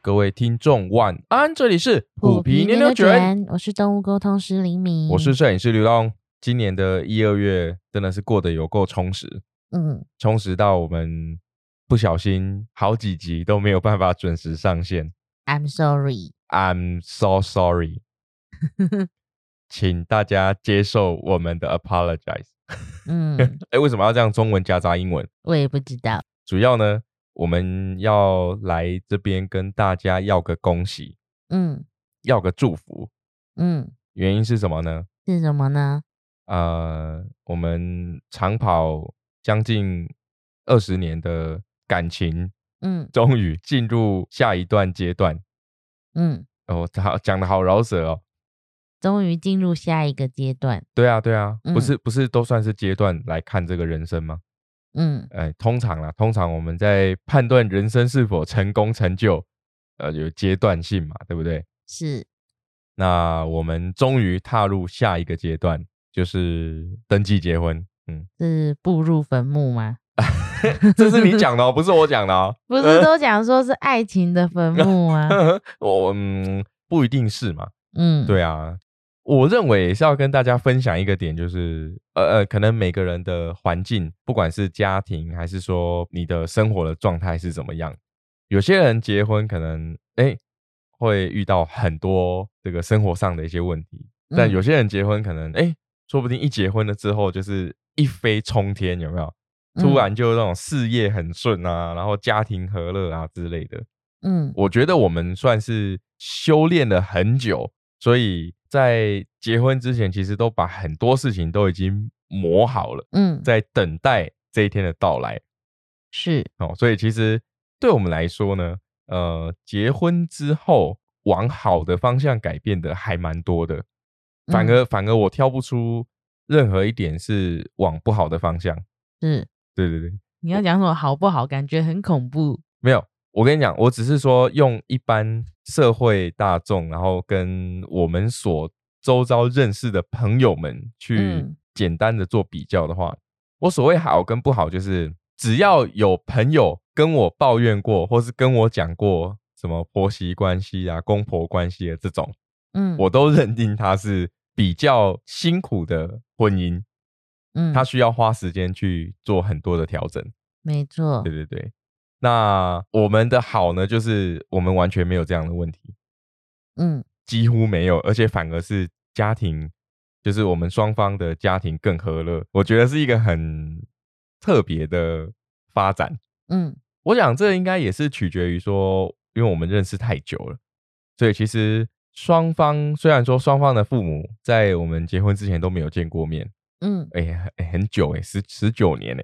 各位听众晚安，这里是虎皮牛牛卷，我是动物沟通师林明， 我是摄影师刘龙。今年的1、2月真的是过得有够充实，充实到我们不小心好几集都没有办法准时上线。 I'm sorry. I'm so sorry. 请大家接受我们的 apologize. 为什么要这样中文夹杂英文？ 我也不知道。 主要呢，我们要来这边跟大家要个恭喜，要个祝福，原因是什么呢？ 是什么呢？ 我们长跑将近20年的感情，终于进入下一段阶段。讲得好饶舌哦。 终于进入下一个阶段。 对啊，对啊，不是都算是阶段来看这个人生吗？通常我们在判断人生是否成功成就，有阶段性嘛，对不对？ 是。 那我们终于踏入下一个阶段，就是登记结婚。 是步入坟墓吗？ 这是你讲的哦，不是我讲的哦。 不是都讲说是爱情的坟墓吗？ 不一定是嘛。对啊。我认为是要跟大家分享一个点，就是可能每个人的环境，不管是家庭还是说你的生活的状态是怎么样，有些人结婚可能会遇到很多这个生活上的一些问题，但有些人结婚可能说不定一结婚了之后就是一飞冲天，有没有？突然就那种事业很顺啊，然后家庭和乐啊之类的。我觉得我们算是修炼了很久，所以在结婚之前其实都把很多事情都已经磨好了，在等待这一天的到来。 是。 所以其实对我们来说呢，结婚之后往好的方向改变的还蛮多的，反而我挑不出任何一点是往不好的方向。 是。 对对对。 你要讲什么好不好？感觉很恐怖。 没有，我跟你讲，我只是说用一般社会大众，然后跟我们所周遭认识的朋友们去简单的做比较的话，我所谓好跟不好，就是只要有朋友跟我抱怨过，或是跟我讲过什么婆媳关系啊、公婆关系的这种，我都认定它是比较辛苦的婚姻。他需要花时间去做很多的调整。 没错。 对对对。那我们的好呢，就是我们完全没有这样的问题。几乎没有，而且反而是家庭，就是我们双方的家庭更和乐，我觉得是一个很特别的发展。我想这应该也是取决于说，因为我们认识太久了，所以其实双方虽然说双方的父母在我们结婚之前都没有见过面，很久19年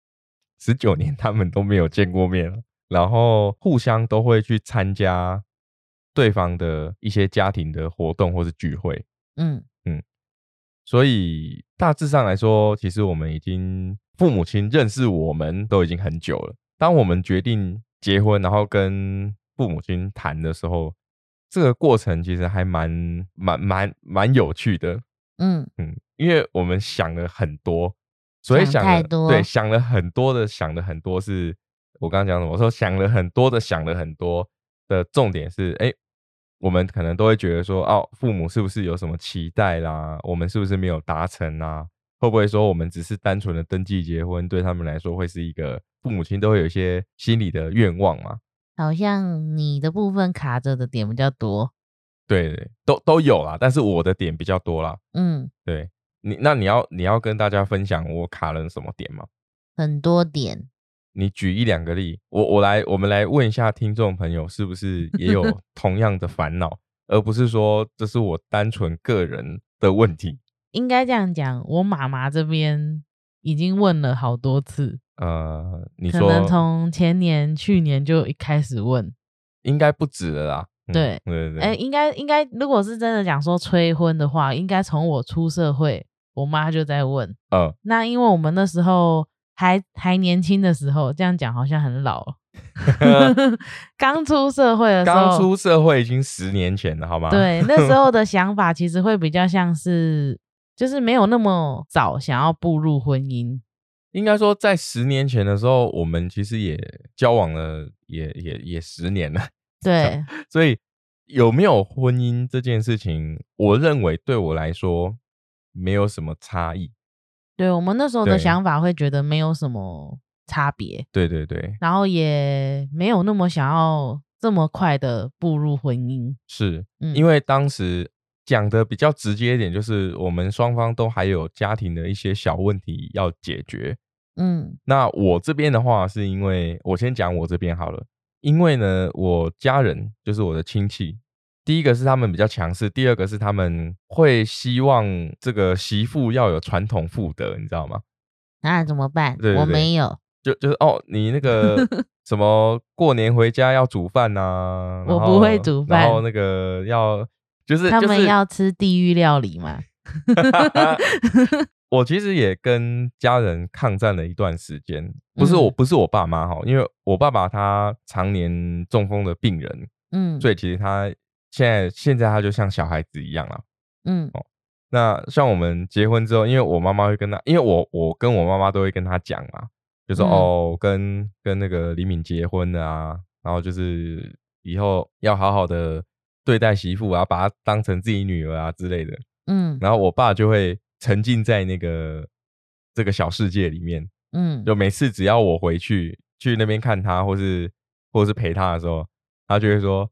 19年他们都没有见过面了，然后互相都会去参加对方的一些家庭的活动或是聚会。所以大致上来说，其实我们已经父母亲认识我们都已经很久了。当我们决定结婚，然后跟父母亲谈的时候，这个过程其实还蛮有趣的。因为我们想了很多，所以想太多。 对，想了很多是我刚刚讲什么？我说想了很多的重点是，我们可能都会觉得说，父母是不是有什么期待啦？我们是不是没有达成啊？会不会说我们只是单纯的登记结婚，对他们来说会是一个父母亲都会有一些心理的愿望嘛？ 好像你的部分卡着的点比较多。 对对，都有啦，但是我的点比较多啦。对。那你要跟大家分享我卡了什么点吗？ 很多点。 你举1、2个例，我们来问一下听众朋友，是不是也有同样的烦恼，而不是说这是我单纯个人的问题。 应该这样讲，我妈妈这边已经问了好多次。 你说可能从前年、去年就一开始问， 应该不止了啦。 对对对。 应该，如果是真的讲说催婚的话，应该从我出社会，我妈就在问。那因为我们那时候还年轻的时候，这样讲好像很老了。刚出社会的时候， 刚出社会已经10年前了，好吗？ 对，那时候的想法其实会比较像是，就是没有那么早想要步入婚姻。 应该说，在10年前的时候，我们其实也交往了也10年了。 对， 所以有没有婚姻这件事情，我认为对我来说没有什么差异。 对，我们那时候的想法会觉得没有什么差别。 对对对， 然后也没有那么想要这么快的步入婚姻。 是，因为当时讲的比较直接一点，就是我们双方都还有家庭的一些小问题要解决。那我这边的话，是因为我先讲我这边好了。因为呢，我家人就是我的亲戚，第一个是他们比较强势，第二个是他们会希望这个媳妇要有传统妇德，你知道吗？ 那怎么办？ 对对对， 我没有， 就是你那个什么过年回家要煮饭啊， 我不会煮饭， 然后那个要就是他们要吃地狱料理嘛。 我其实也跟家人抗战了一段时间，不是我爸妈哈，因为我爸爸他常年中风的病人，所以其实他现在他就像小孩子一样啦，那像我们结婚之后，因为我妈妈会跟他，因为我跟我妈妈都会跟他讲嘛，就说跟那个李敏结婚了啊，然后就是以后要好好的对待媳妇啊，把她当成自己女儿啊之类的，然后我爸就会沉浸在这个小世界里面，就每次只要我回去那边看他，或是陪他的时候，他就会说：“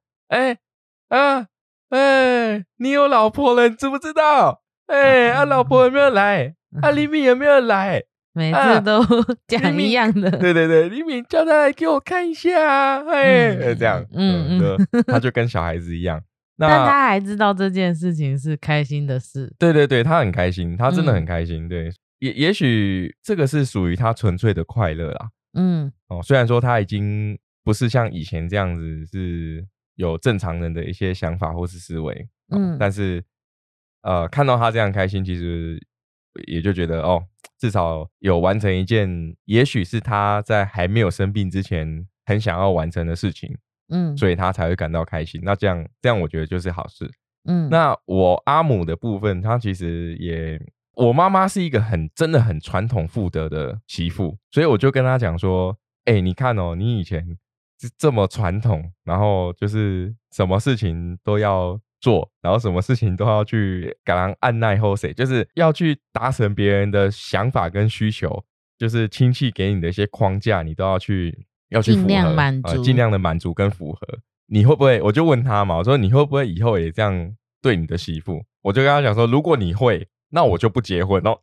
你有老婆了，你知不知道？老婆有没有来？李敏有没有来？ 每次都讲一样的。 对对对，李敏叫他来给我看一下，这样，他就跟小孩子一样。” 但他还知道这件事情是开心的事。 对对对，他很开心，他真的很开心。对，也许这个是属于他纯粹的快乐啦。虽然说他已经不是像以前这样子是有正常人的一些想法或是思维，但是看到他这样开心，其实也就觉得至少有完成一件，也许是他在还没有生病之前很想要完成的事情。所以他才会感到开心。那这样我觉得就是好事。那我阿母的部分，她其实我妈妈是一个真的很传统妇德的媳妇，所以我就跟她讲说，你看你以前是这么传统，然后就是什么事情都要做，然后什么事情都要去按耐后谁，就是要去达成别人的想法跟需求，就是亲戚给你的一些框架，你都要去尽量满足， 尽量的满足跟符合。你会不会？我就问他嘛，我说你会不会以后也这样对你的媳妇？我就跟他讲说，如果你会，那我就不结婚哦。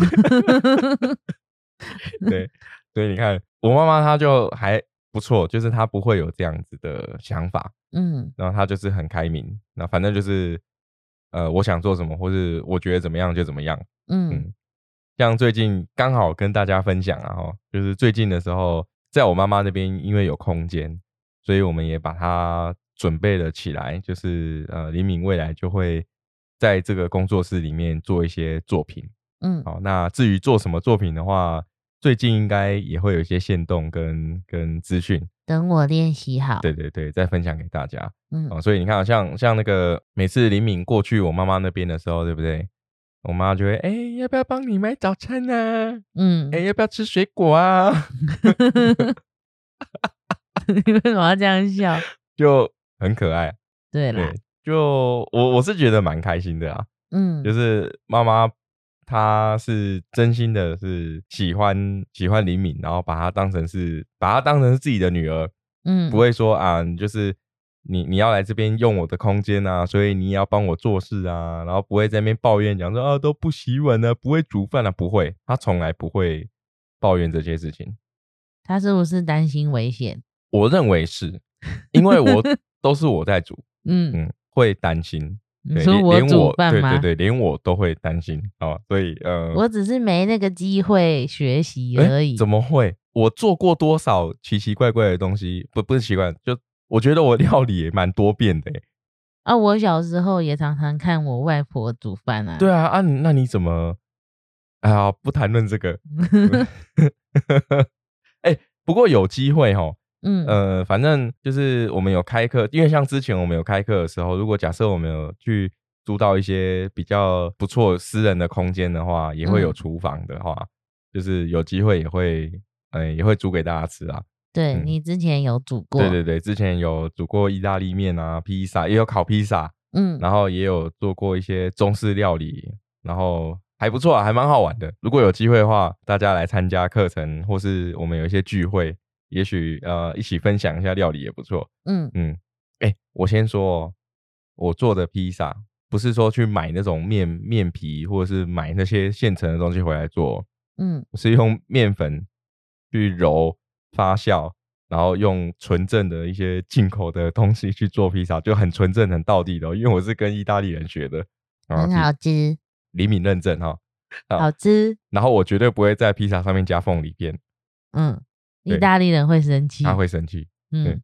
对，所以你看，我妈妈她就还不错，就是她不会有这样子的想法，然后她就是很开明，那反正就是我想做什么，或是我觉得怎么样就怎么样，像最近刚好跟大家分享啊，就是最近的时候。在我妈妈那边，因为有空间，所以我们也把它准备了起来。就是李敏未来就会在这个工作室里面做一些作品。好，那至于做什么作品的话，最近应该也会有一些限动跟资讯。 等我练习好。 对对对，再分享给大家。所以你看，像那个每次李敏过去我妈妈那边的时候，对不对？我妈就会要不要帮你买早餐啊？要不要吃水果啊？ 你为什么要这样笑？ 就很可爱。 对啦， 就我是觉得蛮开心的啊。就是妈妈她是真心的是喜欢李敏，然后把她当成是自己的女儿。不会说就是你要来这边用我的空间啊，所以你也要帮我做事啊，然后不会在那边抱怨讲说都不洗碗啊，不会煮饭啊，不会，他从来不会抱怨这些事情。 他是不是担心危险？ 我认为是，因为都是我在煮，会担心。 你说我煮饭吗？ 对对对，连我都会担心所以我只是没那个机会学习而已。 怎么会？我做过多少奇奇怪怪的东西？不是奇怪，就我觉得我料理也蛮多变的。 我小时候也常常看我外婆煮饭啊。 对啊，那你怎么？不谈论这个。不过有机会反正就是我们有开课，因为像之前我们有开课的时候，如果假设我们有去租到一些比较不错私人的空间的话，也会有厨房的话，就是有机会也会煮给大家吃啊。 对，你之前有煮过。 对对对，之前有煮过意大利面啊，披萨，也有烤披萨，然后也有做过一些中式料理，然后还不错啊，还蛮好玩的。如果有机会的话，大家来参加课程，或是我们有一些聚会，也许一起分享一下料理也不错。我先说我做的披萨不是说去买那种面皮，或者是买那些现成的东西回来做，我是用面粉去揉发酵，然后用纯正的一些进口的东西去做披萨，就很纯正很道地的，因为我是跟意大利人学的， 很好吃， 李敏认证哈， 好吃。 然后我绝对不会在披萨上面加凤梨片， 意大利人会生气， 他会生气。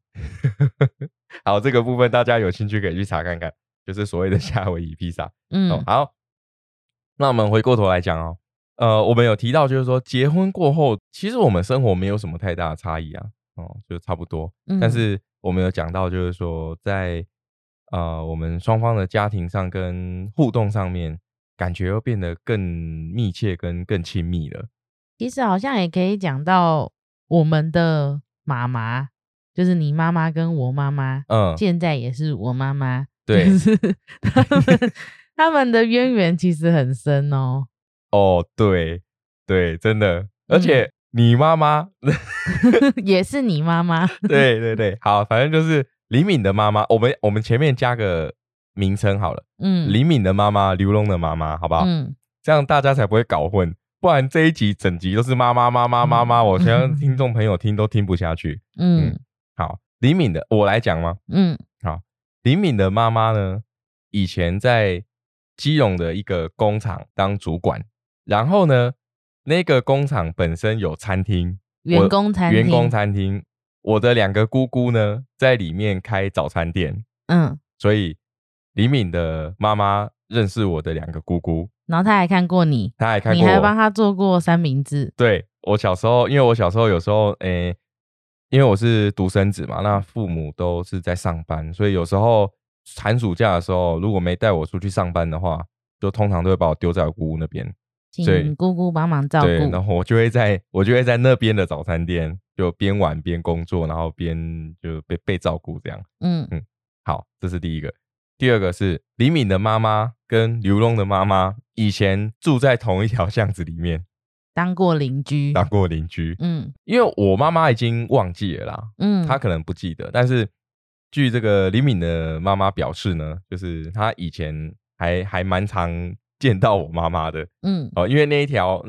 好，这个部分大家有兴趣可以去查看看，就是所谓的夏威夷披萨。好，那我们回过头来讲我们有提到就是说结婚过后，其实我们生活没有什么太大的差异啊，就差不多。但是我们有讲到就是说在我们双方的家庭上跟互动上面，感觉又变得更密切跟更亲密了。 其实好像也可以讲到我们的妈妈，就是你妈妈跟我妈妈，现在也是我妈妈， 对， 就是他们的渊源其实很深哦。 对对，真的，而且你妈妈也是你妈妈， 对对对，好，反正就是李敏的妈妈，我们前面加个名称好了，李敏的妈妈，刘龙的妈妈，好不好？这样大家才不会搞混。不然这一集整集都是妈妈，我相信听众朋友听都听不下去。好，李敏的我来讲吗？好，李敏的妈妈呢，以前在基隆的一个工厂当主管，然后呢，那个工厂本身有餐厅， 员工餐厅。 我的2个姑姑呢，在里面开早餐店。所以李敏的妈妈认识我的2个姑姑。 然后他还看过你，你还帮他做过三明治。 对，我小时候，因为我小时候有时候，因为我是独生子嘛，那父母都是在上班，所以有时候寒暑假的时候，如果没带我出去上班的话，就通常都会把我丢在我姑姑那边， 请姑姑帮忙照顾。 对，然后我就会在那边的早餐店，就边玩边工作，然后边就被照顾这样。好，这是第一个。第二个是李敏的妈妈跟刘龙的妈妈以前住在同一条巷子里面， 当过邻居。 因为我妈妈已经忘记了啦，她可能不记得，但是据这个李敏的妈妈表示呢，就是她以前还蛮常见到我妈妈的，因为那一条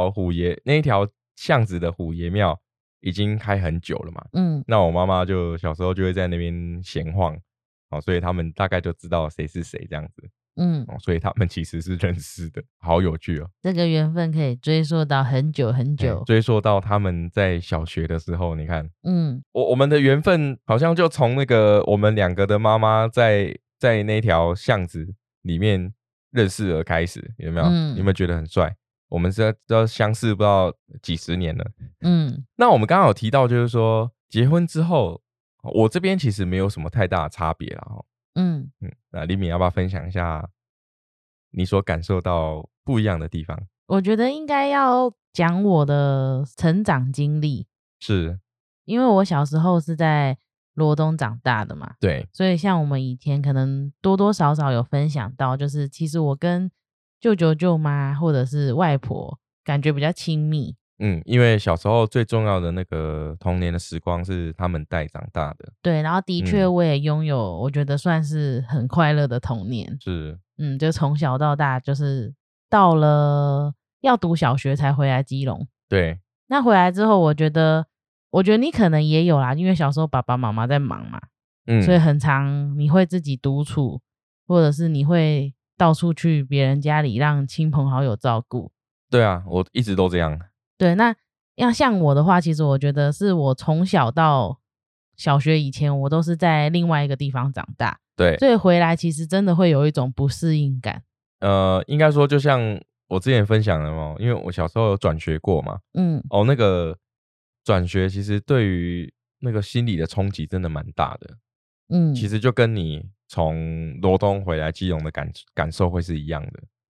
巷子的虎爷庙已经开很久了嘛，那我妈妈就小时候就会在那边闲晃。所以他们大概就知道谁是谁这样子，所以他们其实是认识的，好有趣哦。 这个缘分可以追溯到很久很久， 追溯到他们在小学的时候，你看，我们的缘分好像就从那个我们2个的妈妈在那条巷子里面认识而开始，有没有？有没有觉得很帅？我们是要相识不知道几十年了，那我们刚刚有提到就是说结婚之后。我这边其实没有什么太大的差别啦。那李敏要不要分享一下你所感受到不一样的地方？ 我觉得应该要讲我的成长经历， 是因为我小时候是在罗东长大的嘛， 对， 所以像我们以前可能多多少少有分享到，就是其实我跟舅舅舅妈或者是外婆感觉比较亲密。 因为小时候最重要的那个童年的时光是他们带长大的。 对，然后的确我也拥有，我觉得算是很快乐的童年。 是， 就从小到大，就是到了要读小学才回来基隆。 对， 那回来之后，我觉得你可能也有啦，因为小时候爸爸妈妈在忙嘛，所以很常你会自己独处，或者是你会到处去别人家里让亲朋好友照顾。 对啊，我一直都这样。 对，那要像我的话，其实我觉得是我从小到小学以前，我都是在另外一个地方长大。 对， 所以回来其实真的会有一种不适应感。 应该说就像我之前分享的嘛，因为我小时候有转学过嘛，那个转学其实对于那个心理的冲击真的蛮大的。其实就跟你从罗东回来基隆的感受会是一样的。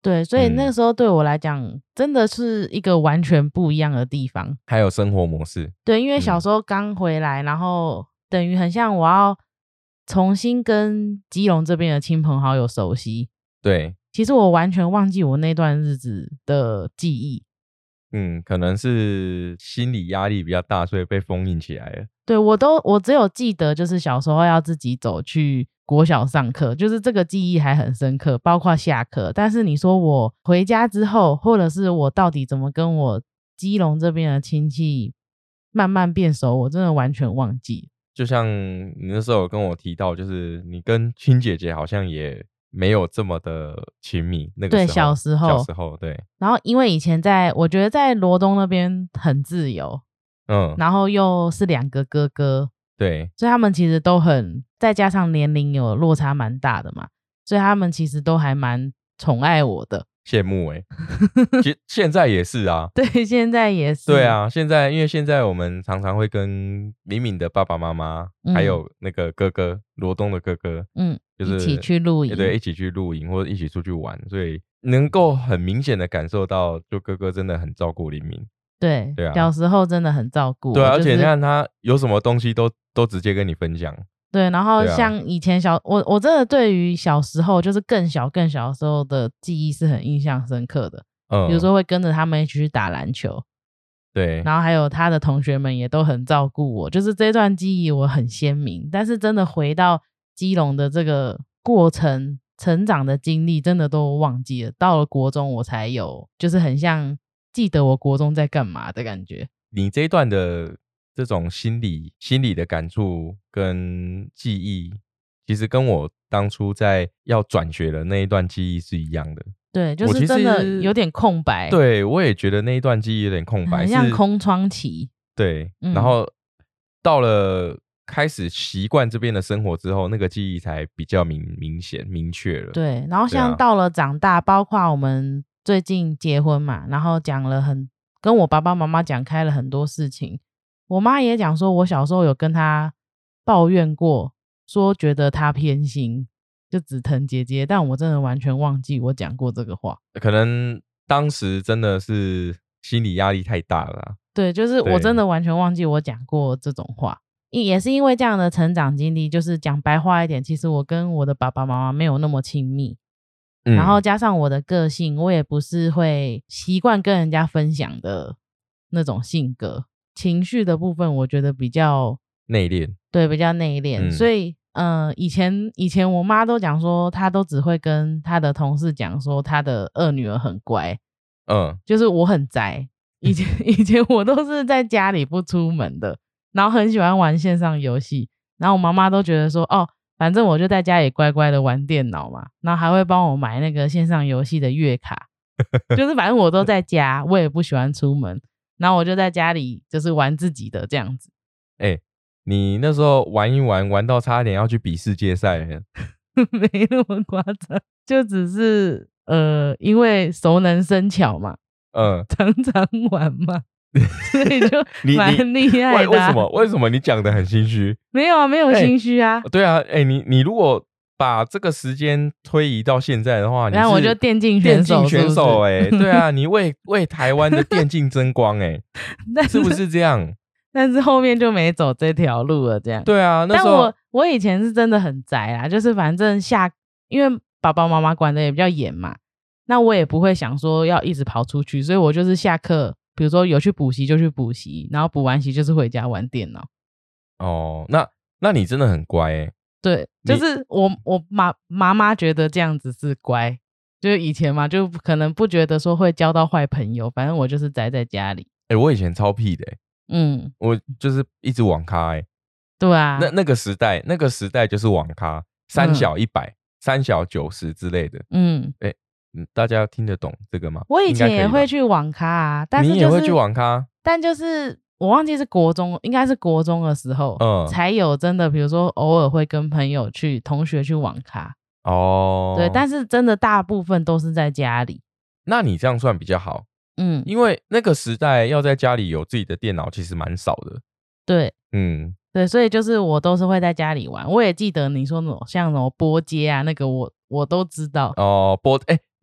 对，所以那个时候对我来讲，真的是一个完全不一样的地方， 还有生活模式。 对，因为小时候刚回来，然后等于很像我要重新跟基隆这边的亲朋好友熟悉。 对， 其实我完全忘记我那段日子的记忆。 可能是心理压力比较大，所以被封印起来了。 对，我只有记得就是小时候要自己走去国小上课，就是这个记忆还很深刻，包括下课。但是你说我回家之后，或者是我到底怎么跟我基隆这边的亲戚慢慢变熟，我真的完全忘记。 就像你那时候有跟我提到，就是你跟亲姐姐好像也没有这么的亲密，那个时候， 对，小时候，对。 然后因为以前我觉得在罗东那边很自由，然后又是2个哥哥， 对， 所以他们其实都再加上年龄有落差蛮大的嘛，所以他们其实都还蛮宠爱我的。 羡慕其实现在也是啊。 对，现在也是。 对啊，因为现在我们常常会跟敏敏的爸爸妈妈，还有那个哥哥，罗东的哥哥，就是一起去露营， 对，一起去露营或者一起出去玩，所以能够很明显的感受到，就哥哥真的很照顾林敏。 对啊， 小时候真的很照顾我。 对啊，而且你看他有什么东西都直接跟你分享。 对，然后像以前我真的对于小时候就是更小的时候的记忆是很印象深刻的。比如说会跟着他们一起去打篮球， 对， 然后还有他的同学们也都很照顾我，就是这段记忆我很鲜明。但是真的回到基隆的这个过程成长的经历真的都忘记了，到了国中我才有就是很像记得我国中在干嘛的感觉。 你这一段的这种心理的感触跟记忆，其实跟我当初在要转学的那一段记忆是一样的。 对，就是真的有点空白。 对，我也觉得那一段记忆有点空白， 很像空窗期。 对，然后到了开始习惯这边的生活之后，那个记忆才比较明显明确了。 对，然后像到了长大，包括我们最近结婚嘛，然后跟我爸爸妈妈讲开了很多事情。我妈也讲说，我小时候有跟她抱怨过，说觉得她偏心，就只疼姐姐，但我真的完全忘记我讲过这个话。 可能当时真的是心理压力太大了啦。 对，就是我真的完全忘记我讲过这种话。也是因为这样的成长经历，就是讲白话一点，其实我跟我的爸爸妈妈没有那么亲密。然后加上我的个性，我也不是会习惯跟人家分享的那种性格。情绪的部分我觉得比较内敛。 对，比较内敛。所以以前我妈都讲说，她都只会跟她的同事讲说她的二女儿很乖。就是我很宅。以前我都是在家里不出门的，然后很喜欢玩线上游戏，然后我妈妈都觉得说反正我就在家里乖乖的玩电脑嘛，然后还会帮我买那个线上游戏的月卡。就是反正我都在家，我也不喜欢出门，然后我就在家里就是玩自己的这样子。 你那时候玩一玩到差点要去比世界赛了。 没那么夸张，就只是因为熟能生巧嘛，常常玩嘛，所以就蛮厉害的。 为什么你讲的很心虚？ 没有啊，没有心虚啊。 对啊，你如果把这个时间推移到现在的话， 然后我就电竞选手对啊，你为台湾的电竞争光是不是这样？ 但是后面就没走这条路了，这样。 对啊，那时候我以前是真的很宅啦，就是反正因为爸爸妈妈管的也比较严嘛，那我也不会想说要一直跑出去，所以我就是下课，比如说有去补习就去补习，然后补完习就是回家玩电脑。 那你真的很乖对，就是我妈妈觉得这样子是乖，就是以前嘛，就可能不觉得说会交到坏朋友，反正我就是宅在家里。 我以前超屁的我就是一直网咖对啊， 那个时代就是网咖，3小100、3小90之类的。大家听得懂这个吗？ 我以前也会去网咖啊，但是你也会去网咖， 但就是我忘记是国中，应该是国中的时候，才有真的，比如说偶尔会跟同学去网咖。对，但是真的大部分都是在家里。 那你这样算比较好。因为那个时代要在家里有自己的电脑其实蛮少的。 对，对，所以就是我都是会在家里玩。我也记得你说那种像什么波街啊，那个我都知道。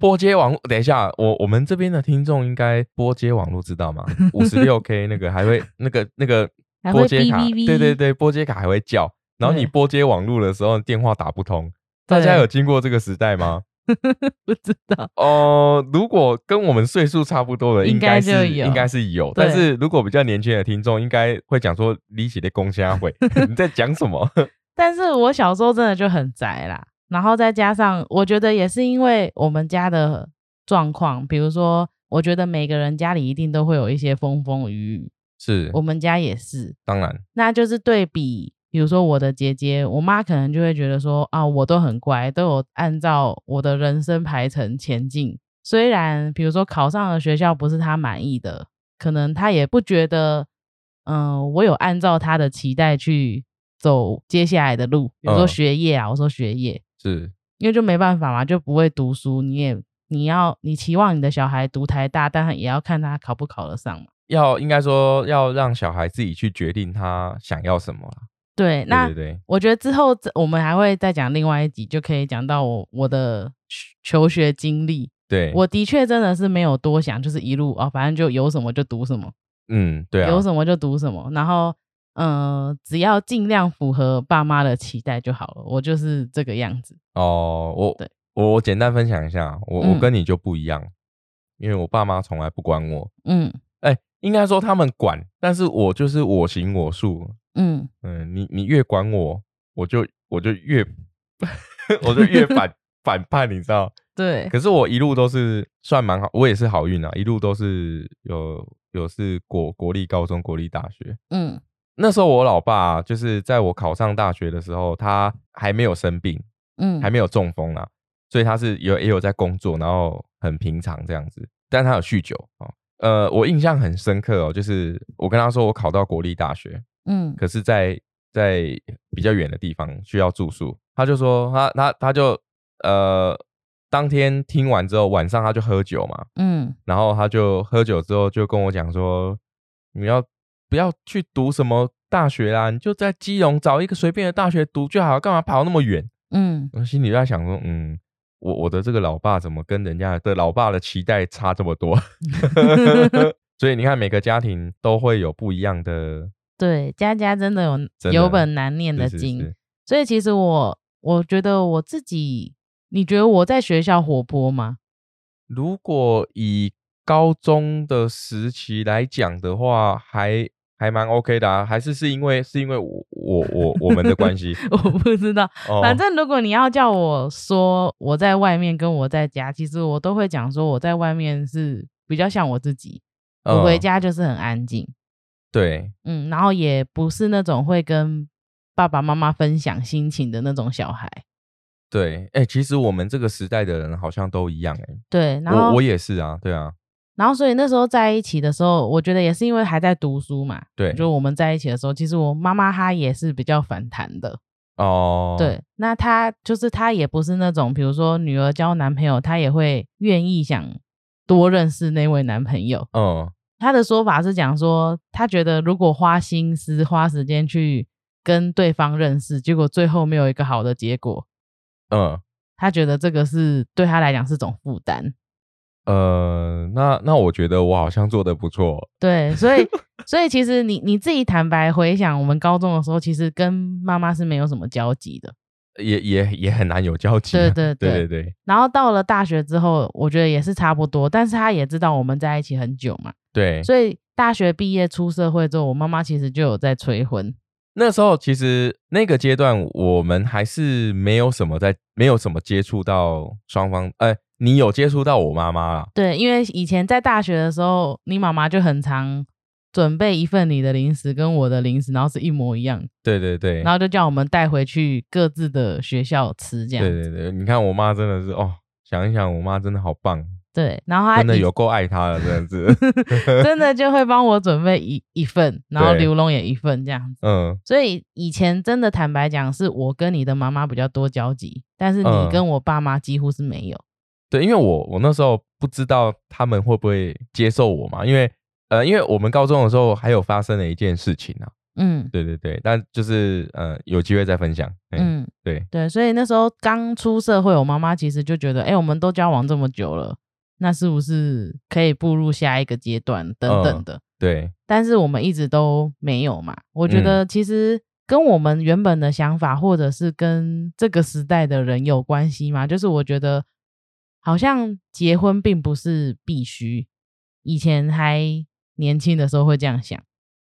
拨接网络，等一下，我们这边的听众应该拨接网络知道吗？56K 那个还会那个拨接卡，对，拨接卡还会叫，然后你拨接网络的时候电话打不通，大家有经过这个时代吗？ 不知道如果跟我们岁数差不多的，应该是有，但是如果比较年轻的听众，应该会讲说你是在讲啥会你在讲什么？ 但是我小时候真的就很宅啦。然后再加上我觉得也是因为我们家的状况，比如说我觉得每个人家里一定都会有一些风风雨雨， 是我们家也是， 当然那就是对比，比如说我的姐姐，我妈可能就会觉得说啊，我都很乖，都有按照我的人生排程前进，虽然比如说考上的学校不是她满意的，可能她也不觉得我有按照她的期待去走接下来的路，比如说学业啊，我说学业是因为就没办法嘛，就不会读书，你期望你的小孩读台大，但也要看他考不考得上嘛。 应该说要让小孩自己去决定他想要什么啦。 对，那我觉得之后我们还会再讲另外一集，就可以讲到我的求学经历。 对， 我的确真的是没有多想，就是一路反正就有什么就读什么。 对啊， 有什么就读什么，然后只要尽量符合爸妈的期待就好了，我就是这个样子。 我简单分享一下，我跟你就不一样，因为我爸妈从来不管我。应该说他们管，但是我就是我行我素。你越管我，我就越我就越反叛，你知道？ 对。 可是我一路都是算蛮好，我也是好运啊，一路都是有是国立高中、国立大学。那时候我老爸就是在我考上大学的时候，他还没有生病，还没有中风啊，所以他是也有在工作，然后很平常这样子，但他有酗酒。我印象很深刻就是我跟他说我考到国立大学，可是在比较远的地方需要住宿，他就说他就当天听完之后，晚上他就喝酒嘛，然后他就喝酒之后就跟我讲说，你不要去读什么大学啦，你就在基隆找一个随便的大学读就好，干嘛跑那么远？我心里就在想说，我的这个老爸怎么跟人家的老爸的期待差这么多？所以你看，每个家庭都会有不一样的。 对，家真的有本难念的经。所以其实我觉得我自己，你觉得我在学校活泼吗？ 如果以高中的时期来讲的话，还蛮 OK 的啊，还是因为我们的关系？ 我不知道，反正如果你要叫我说我在外面跟我在家，其实我都会讲说我在外面是比较像我自己，我回家就是很安静。 对， 然后也不是那种会跟爸爸妈妈分享心情的那种小孩。 对，其实我们这个时代的人好像都一样。 对，然后我也是啊，对啊。 然后所以那时候在一起的时候，我觉得也是因为还在读书嘛， 对， 就我们在一起的时候，其实我妈妈她也是比较反弹的。对，那她也不是那种比如说女儿交男朋友，她也会愿意想多认识那位男朋友。她的说法是讲说，她觉得如果花心思花时间去跟对方认识，结果最后没有一个好的结果，她觉得这个是对她来讲是种负担。 那我觉得我好像做得不错。 对，所以其实你自己坦白回想，我们高中的时候，其实跟妈妈是没有什么交集的， 也很难有交集。对。 然后到了大学之后，我觉得也是差不多，但是他也知道我们在一起很久嘛， 对， 所以大学毕业出社会之后，我妈妈其实就有在催婚。 那时候其实那个阶段，我们还是没有什么接触到双方。你有接触到我妈妈啦？ 对，因为以前在大学的时候，你妈妈就很常准备一份你的零食跟我的零食，然后是一模一样。 对， 然后就叫我们带回去各自的学校吃，这样。 对，你看我妈真的是想一想，我妈真的好棒。 对，然后她真的有够爱她的，这样子。 真的就会帮我准备一份，然后刘龙也一份这样子。所以以前真的坦白讲，是我跟你的妈妈比较多交集，但是你跟我爸妈几乎是没有。 对，因为我那时候不知道他们会不会接受我嘛，因为我们高中的时候还有发生了一件事情啊， 对对对，但就是有机会再分享。对对，所以那时候刚出社会，我妈妈其实就觉得，我们都交往这么久了，那是不是可以步入下一个阶段等等的。 对， 但是我们一直都没有嘛。我觉得其实跟我们原本的想法，或者是跟这个时代的人有关系嘛。就是我觉得好像结婚并不是必须，以前还年轻的时候会这样想。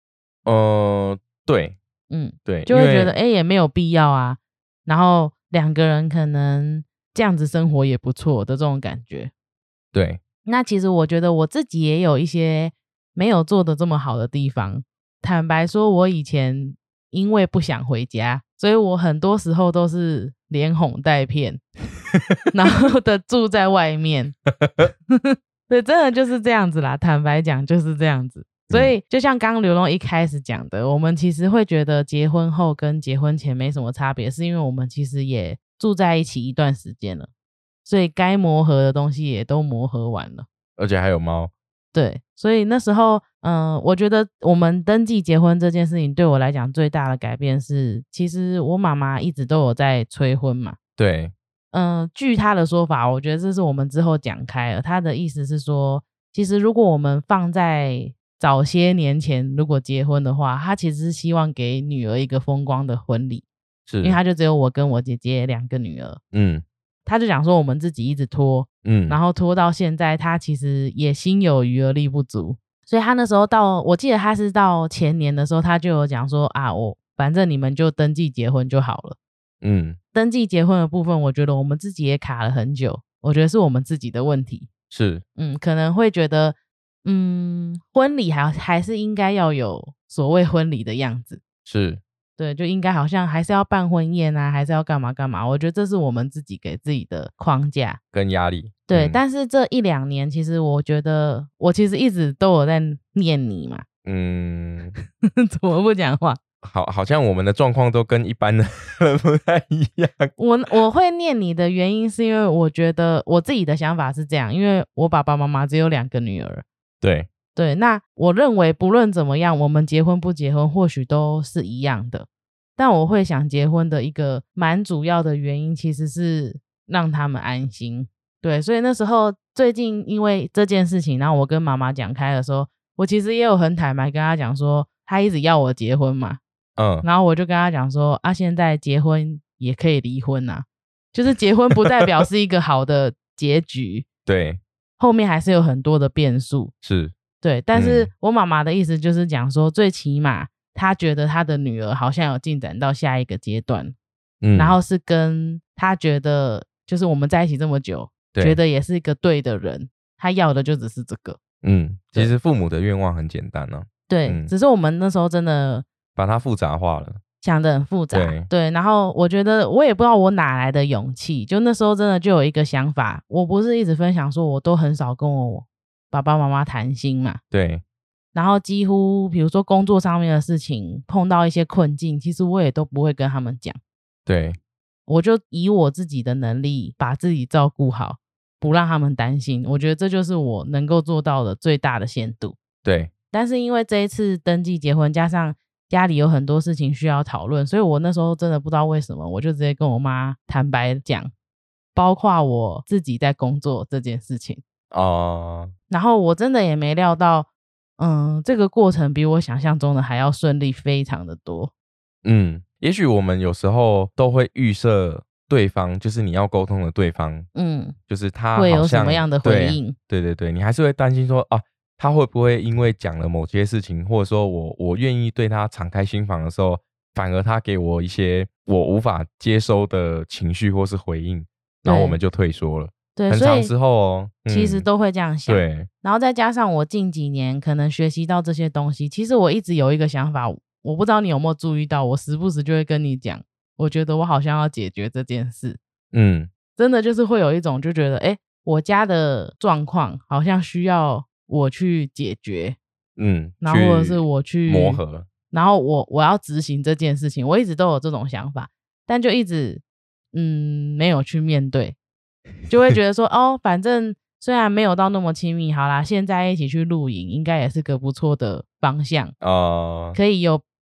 对，对， 就会觉得也没有必要啊，然后两个人可能这样子生活也不错的这种感觉。 对， 那其实我觉得我自己也有一些没有做的这么好的地方。坦白说，我以前因为不想回家，所以我很多时候都是连哄带骗然后的住在外面对，真的就是这样子啦，坦白讲就是这样子。所以就像刚刚刘龙一开始讲的，我们其实会觉得结婚后跟结婚前没什么差别，是因为我们其实也住在一起一段时间了，所以该磨合的东西也都磨合完了， 而且还有猫。 对，所以那时候我觉得我们登记结婚这件事情对我来讲最大的改变是，其实我妈妈一直都有在催婚嘛。 对， 据她的说法，我觉得这是我们之后讲开了，她的意思是说，其实如果我们放在早些年前如果结婚的话，他其实是希望给女儿一个风光的婚礼， 是因为他就只有我跟我姐姐2个女儿。他就讲说我们自己一直拖，然后拖到现在，他其实也心有余而力不足，所以他那时候我记得他是到前年的时候，他就有讲说啊，反正你们就登记结婚就好了。登记结婚的部分，我觉得我们自己也卡了很久，我觉得是我们自己的问题。 是， 可能会觉得婚礼还是应该要有所谓婚礼的样子， 是， 对，就应该好像还是要办婚宴啊，还是要干嘛干嘛。我觉得这是我们自己给自己的框架跟压力。 对，但是这1-2年，其实我觉得我其实一直都有在念你嘛。怎么不讲话？ 好像我们的状况都跟一般的人不太一样。 我会念你的原因是因为我觉得我自己的想法是这样，因为我爸爸妈妈只有2个女儿。对，那我认为不论怎么样，我们结婚不结婚或许都是一样的，但我会想结婚的一个蛮主要的原因其实是让他们安心。对，所以那时候最近因为这件事情，然后我跟妈妈讲开的时候，我其实也有很坦白跟她讲说，她一直要我结婚嘛，然后我就跟她讲说啊，现在结婚也可以离婚啊，就是结婚不代表是一个好的结局对， 后面还是有很多的变数。 是， 对，但是我妈妈的意思就是讲说，最起码她觉得她的女儿好像有进展到下一个阶段，然后是跟她觉得就是我们在一起这么久，觉得也是一个对的人，她要的就只是这个。 其实父母的愿望很简单啊。 对，只是我们那时候真的把它复杂化了， 想得很复杂。对，然后我觉得我也不知道我哪来的勇气，就那时候真的就有一个想法，我不是一直分享说我都很少跟我爸爸妈妈谈心嘛。 对， 然后几乎比如说工作上面的事情碰到一些困境，其实我也都不会跟他们讲。 对， 我就以我自己的能力把自己照顾好，不让他们担心。我觉得这就是我能够做到的最大的限度。 对， 但是因为这一次登记结婚，加上家里有很多事情需要讨论，所以我那时候真的不知道为什么，我就直接跟我妈坦白讲，包括我自己在工作这件事情。然后我真的也没料到这个过程比我想象中的还要顺利非常的多。 也许我们有时候都会预设对方，就是你要沟通的对方，就是他会有什么样的回应。 对对对，你还是会担心说他会不会因为讲了某些事情，或者说我愿意对他敞开心房的时候，反而他给我一些我无法接收的情绪或是回应，然后我们就退缩了。 对， 很长时候其实都会这样想。 对， 然后再加上我近几年可能学习到这些东西，其实我一直有一个想法，我不知道你有没有注意到，我时不时就会跟你讲，我觉得我好像要解决这件事。真的就是会有一种就觉得我家的状况好像需要我去解决，然后或者是我去磨合，然后我要执行这件事情，我一直都有这种想法，但就一直没有去面对，就会觉得说反正虽然没有到那么亲密，好啦，现在一起去露营应该也是个不错的方向，可以有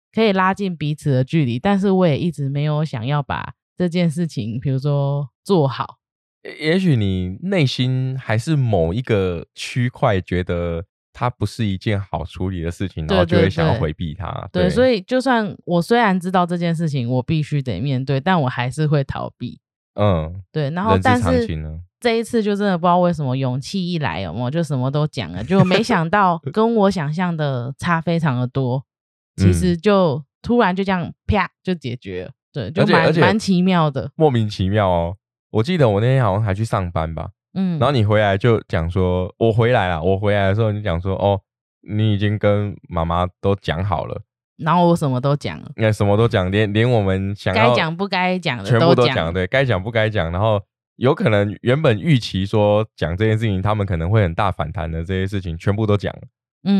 可以拉近彼此的距离，但是我也一直没有想要把这件事情比如说做好。 也许你内心还是某一个区块觉得它不是一件好处理的事情，然后就会想要回避它。 对，所以就算我虽然知道这件事情我必须得面对，但我还是会逃避。对，然后但是这一次就真的不知道为什么勇气一来，有没有就什么都讲了，就没想到跟我想象的差非常的多，其实就突然就这样啪就解决了。对，就蛮奇妙的， 莫名其妙哦。我记得我那天好像还去上班吧，然后你回来就讲说，我回来的时候你讲说，哦，你已经跟妈妈都讲好了， 然后我什么都讲了， 什么都讲，连我们想要该讲不该讲的全部都讲，对，该讲不该讲，然后有可能原本预期说讲这件事情他们可能会很大反弹的这些事情全部都讲了。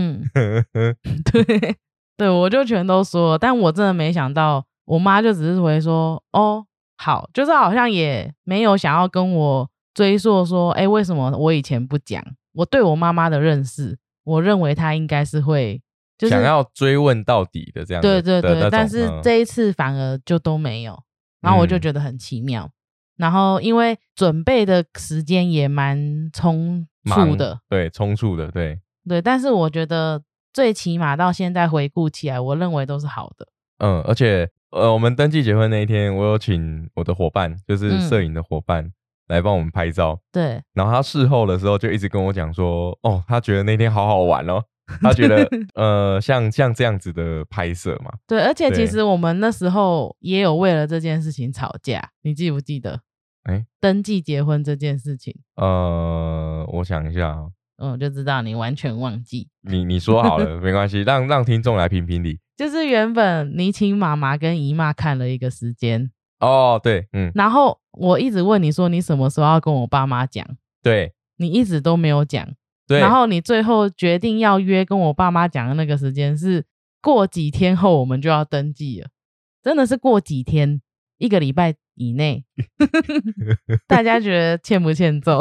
对，我就全都说了，但我真的没想到我妈就只是回说哦好，就是好像也没有想要跟我追溯说为什么我以前不讲。我对我妈妈的认识，我认为她应该是会就是想要追问到底的这样。 对，但是这一次反而就都没有，然后我就觉得很奇妙。然后因为准备的时间也蛮匆促的， 对，匆促的，对， 但是我觉得最起码到现在回顾起来，我认为都是好的。 而且我们登记结婚那一天，我有请我的伙伴，就是摄影的伙伴来帮我们拍照。 对， 然后他事后的时候就一直跟我讲说，哦，他觉得那天好好玩哦，他觉得像这样子的拍摄嘛。 对，而且其实我们那时候也有为了这件事情吵架，你记不记得？登记结婚这件事情。 我想一下就知道你完全忘记。 你说好了，没关系，让听众来评评理。 就是原本你请妈妈跟姨妈看了一个时间。 对， 然后我一直问你说你什么时候要跟我爸妈讲， 对， 你一直都没有讲。 对， 然后你最后决定要约跟我爸妈讲的那个时间是过几天后我们就要登记了，真的是过几天，1个礼拜以内。大家觉得欠不欠揍？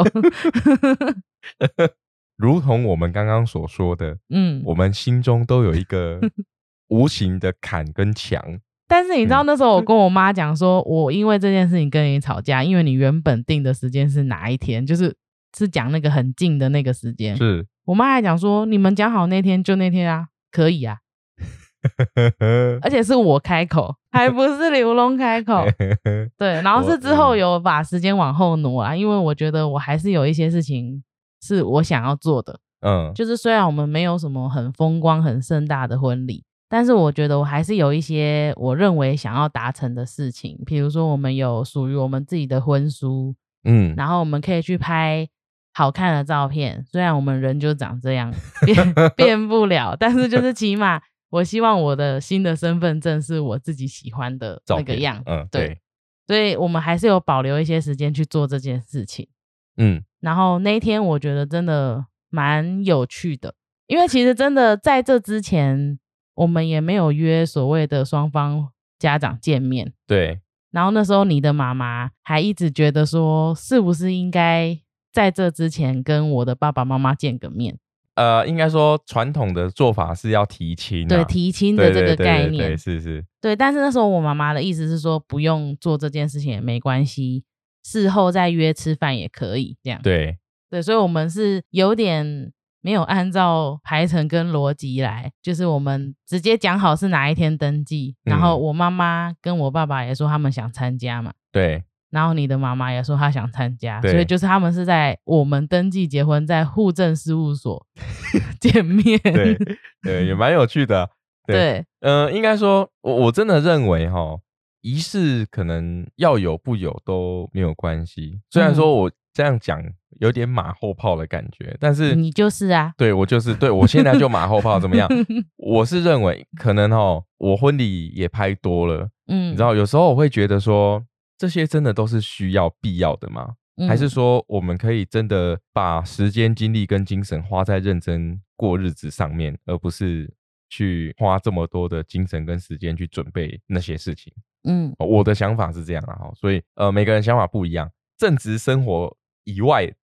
如同我们刚刚所说的，我们心中都有一个无形的坎跟墙。 但是你知道那时候我跟我妈讲说，我因为这件事情跟你吵架，因为你原本定的时间是哪一天，是讲那个很近的那个时间。 是我妈还讲说，你们讲好那天就那天啊，可以啊。而且是我开口，还不是刘龙开口。对，然后是之后有把时间往后挪啦，因为我觉得我还是有一些事情是我想要做的。就是虽然我们没有什么很风光很盛大的婚礼，但是我觉得我还是有一些我认为想要达成的事情，比如说我们有属于我们自己的婚书，然后我们可以去拍好看的照片，虽然我们人就长这样变不了，但是就是起码我希望我的新的身份证是我自己喜欢的那个样。对，所以我们还是有保留一些时间去做这件事情。然后那一天我觉得真的蛮有趣的，因为其实真的在这之前我们也没有约所谓的双方家长见面。 对， 然后那时候你的妈妈还一直觉得说是不是应该在这之前跟我的爸爸妈妈见个面。 应该说传统的做法是要提亲。 对，提亲的这个概念。 对，是。 对，但是那时候我妈妈的意思是说不用做这件事情也没关系，事后再约吃饭也可以这样。 对， 所以我们是有点没有按照排程跟逻辑来，就是我们直接讲好是哪一天登记，然后我妈妈跟我爸爸也说他们想参加嘛。 对， 然后你的妈妈也说她想参加，所以就是他们是在我们登记结婚在户政事务所见面。 对，也蛮有趣的。对，应该说我真的认为仪式可能要有不有都没有关系，虽然说我这样讲有点马后炮的感觉，但是你就是啊。 对，我就是，对，我现在就马后炮怎么样？我是认为可能我婚礼也拍多了，你知道有时候我会觉得说这些真的都是需要必要的吗？还是说我们可以真的把时间精力跟精神花在认真过日子上面，而不是去花这么多的精神跟时间去准备那些事情。我的想法是这样啦，所以每个人想法不一样，正职生活以外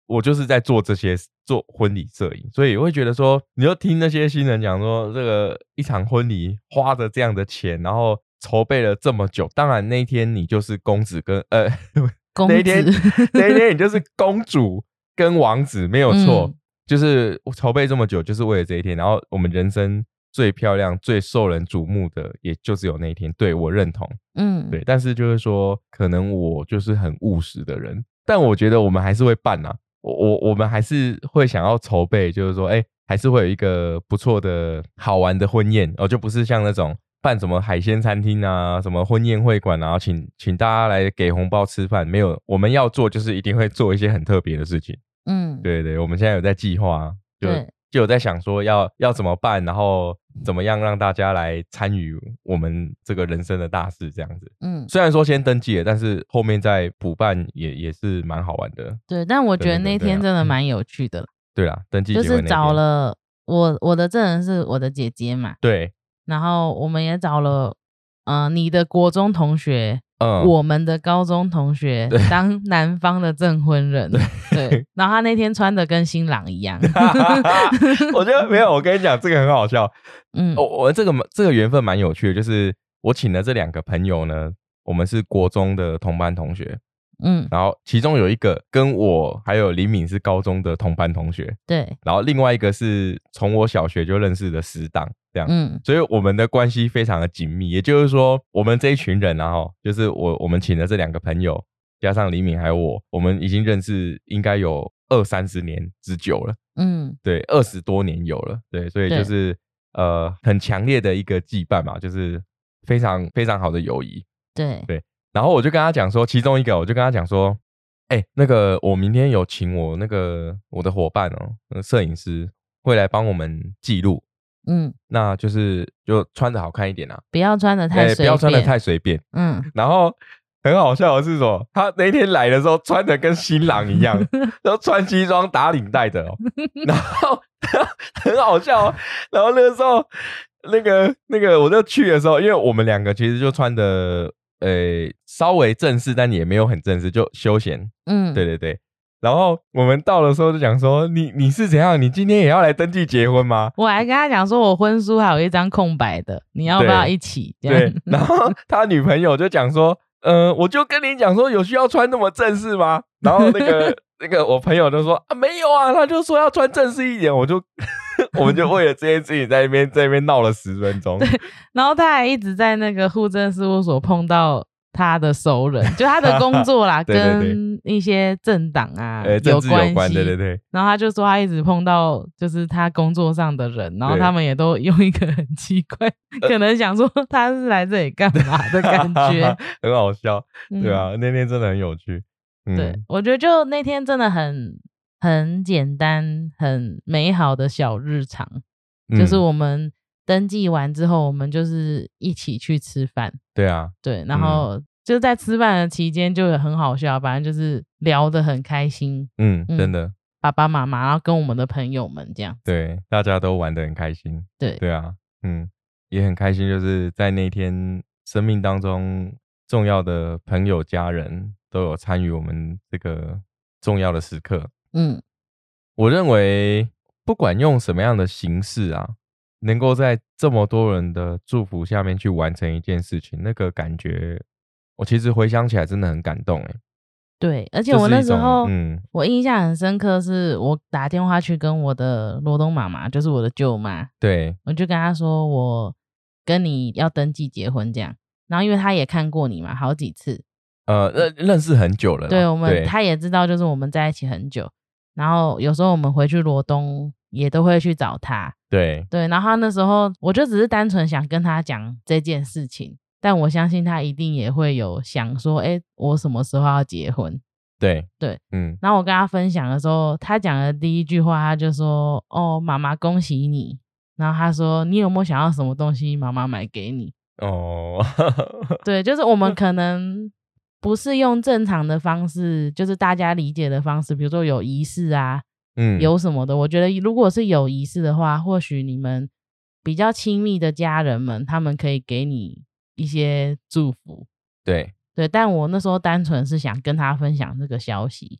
我就是在做这些做婚礼摄影，所以我会觉得说，你就听那些新人讲说，这个一场婚礼花的这样的钱，然后筹备了这么久，当然那一天你就是公子跟那一天你就是公主跟王子没有错，就是筹备这么久就是为了这一天，然后我们人生最漂亮最受人瞩目的也就只有那一天，对，我认同，对，但是就是说可能我就是很务实的人，但我觉得我们还是会办啊，我们还是会想要筹备，就是说还是会有一个不错的好玩的婚宴，就不是像那种办什么海鲜餐厅啊，什么婚宴会馆啊，请大家来给红包吃饭，没有，我们要做就是一定会做一些很特别的事情。对对，我们现在有在计划，就有在想说要怎么办，然后怎么样让大家来参与我们这个人生的大事这样子。虽然说先登记了，但是后面再补办也是蛮好玩的。 对，但我觉得那天真的蛮有趣的。 对啦，登记结婚就是找了我的证人是我的姐姐嘛。 对。 然后我们也找了你的国中同学，我们的高中同学当男方的证婚人。对，然后他那天穿的跟新郎一样。 我觉得没有，我跟你讲这个很好笑。我这个缘分蛮有趣的，就是我请的这2个朋友呢，我们是国中的同班同学。然后其中有一个跟我还有李敏是高中的同班同学， 对， 然后另外一个是从我小学就认识的死党，这样，所以我们的关系非常的紧密。也就是说，我们这一群人啊，就是我们请的这2个朋友，加上李敏还有我们已经认识应该有20-30年之久了，对，20多年有了，对，所以就是很强烈的一个羁绊嘛，就是非常非常好的友谊， 对。 然后我就跟他讲说，其中一个我就跟他讲说，那个我明天有请我的伙伴摄影师会来帮我们记录，那就穿得好看一点啊， 不要穿得太随便， 不要穿得太随便，然后很好笑的是说，他那天来的时候穿得跟新郎一样，都穿西装打领带的然后很好笑然后那个时候那个我就去的时候，因为我们2个其实就穿的稍微正式，但也没有很正式，就休闲。对对对。然后我们到的时候就讲说，你是怎样？你今天也要来登记结婚吗？ 我还跟他讲说，我婚书还有一张空白的，你要不要一起？ 对。然后他女朋友就讲说，我就跟你讲说，有需要穿那么正式吗？然后那个我朋友就说没有啊，他就说要穿正式一点，我们就为了这件事情在那边闹了10分钟。 对，然后他还一直在那个户政事务所碰到他的熟人，就他的工作啦， 对对对， 跟一些政党啊政治有关系， 对对对。 然后他就说他一直碰到就是他工作上的人，然后他们也都用一个很奇怪，可能想说他是来这里干嘛的感觉， 很好笑。对啊，那天真的很有趣。 对，我觉得就那天真的很简单很美好的小日常，就是我们登记完之后我们就是一起去吃饭。 对啊， 对，然后就在吃饭的期间就很好笑，反正就是聊得很开心。 真的， 爸爸妈妈然后跟我们的朋友们这样， 对，大家都玩得很开心。对啊，也很开心，就是在那天生命当中重要的朋友家人都有参与我们这个重要的时刻。我认为不管用什么样的形式啊，能够在这么多人的祝福下面去完成一件事情，那个感觉我其实回想起来真的很感动。 对，而且我那时候我印象很深刻，是我打电话去跟我的罗东妈妈，就是我的舅妈， 对， 我就跟她说我跟你要登记结婚这样，然后因为她也看过你嘛好几次， 认识很久了， 对，她也知道就是我们在一起很久，然后有时候我们回去罗东也都会去找她，对，然后那时候我就只是单纯想跟她讲这件事情，但我相信她一定也会有想说我什么时候要结婚。对，然后我跟她分享的时候，她讲的第一句话她就说妈妈恭喜你，然后她说你有没有想要什么东西妈妈买给你。对，就是我们可能不是用正常的方式，就是大家理解的方式，比如说有仪式啊有什么的，我觉得如果是有仪式的话，或许你们比较亲密的家人们他们可以给你一些祝福。对，但我那时候单纯是想跟他分享这个消息，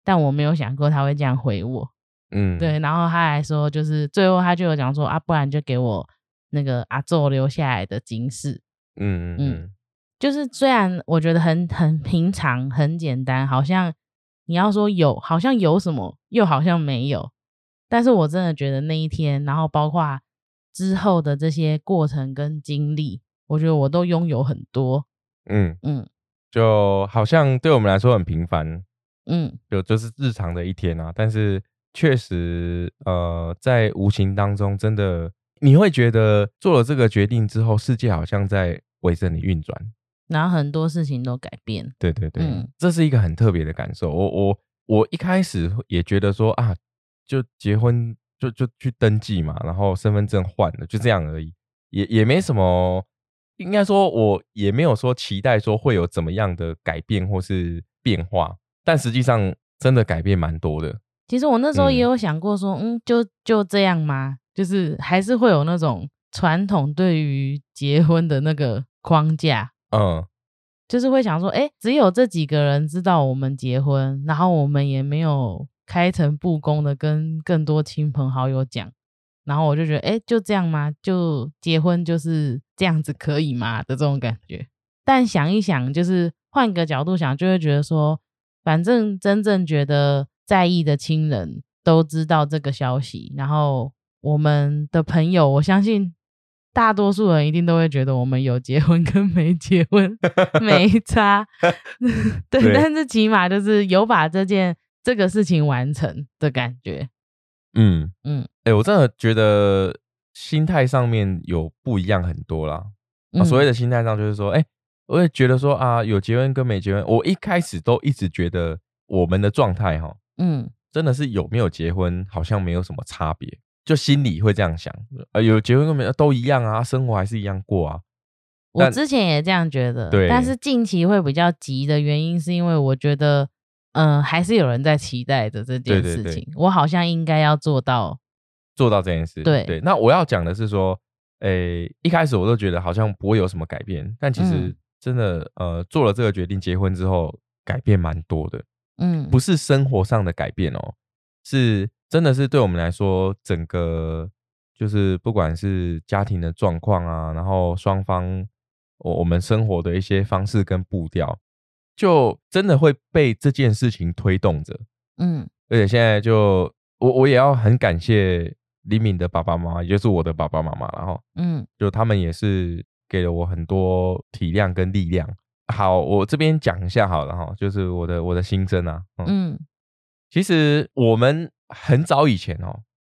但我没有想过他会这样回我。对，然后他还说，就是最后他就有讲说啊，不然就给我那个阿祖留下来的金饰。就是虽然我觉得很平常很简单，好像你要说有，好像有什么，又好像没有，但是我真的觉得那一天，然后包括之后的这些过程跟经历，我觉得我都拥有很多。 就好像对我们来说很平凡，就是日常的一天啊，但是确实在无形当中真的你会觉得做了这个决定之后，世界好像在围着你运转， 然后很多事情都改变。 对，这是一个很特别的感受。我一开始也觉得说啊，就结婚就去登记嘛，然后身份证换了，就这样而已，也没什么。应该说我也没有说期待说会有怎么样的改变或是变化，但实际上真的改变蛮多的。 其实我那时候也有想过说就这样吗？就是还是会有那种传统对于结婚的那个框架。就是会想说只有这几个人知道我们结婚，然后我们也没有开诚布公的跟更多亲朋好友讲，然后我就觉得就这样吗？就结婚就是这样子可以吗的这种感觉。但想一想，就是换个角度想，就会觉得说反正真正觉得在意的亲人都知道这个消息，然后我们的朋友，我相信大多数人一定都会觉得我们有结婚跟没结婚没差。对，但是起码就是有把这个事情完成的感觉。 我真的觉得心态上面有不一样很多啦。所谓的心态上就是说我也觉得说啊，有结婚跟没结婚，我一开始都一直觉得我们的状态真的是有没有结婚好像没有什么差别，就心里会这样想，有结婚跟没都一样啊，生活还是一样过啊。 我之前也这样觉得，但是近期会比较急的原因是因为我觉得还是有人在期待着这件事情，我好像应该要做到这件事。对，那我要讲的是说一开始我都觉得好像不会有什么改变，但其实真的做了这个决定结婚之后改变蛮多的。不是生活上的改变哦，是真的是对我们来说整个就是不管是家庭的状况啊，然后双方我们生活的一些方式跟步调，就真的会被这件事情推动着。而且现在就我也要很感谢李敏的爸爸妈妈，也就是我的爸爸妈妈，然后就他们也是给了我很多体谅跟力量。好，我这边讲一下好了哈，就是我的心声啊。其实我们很早以前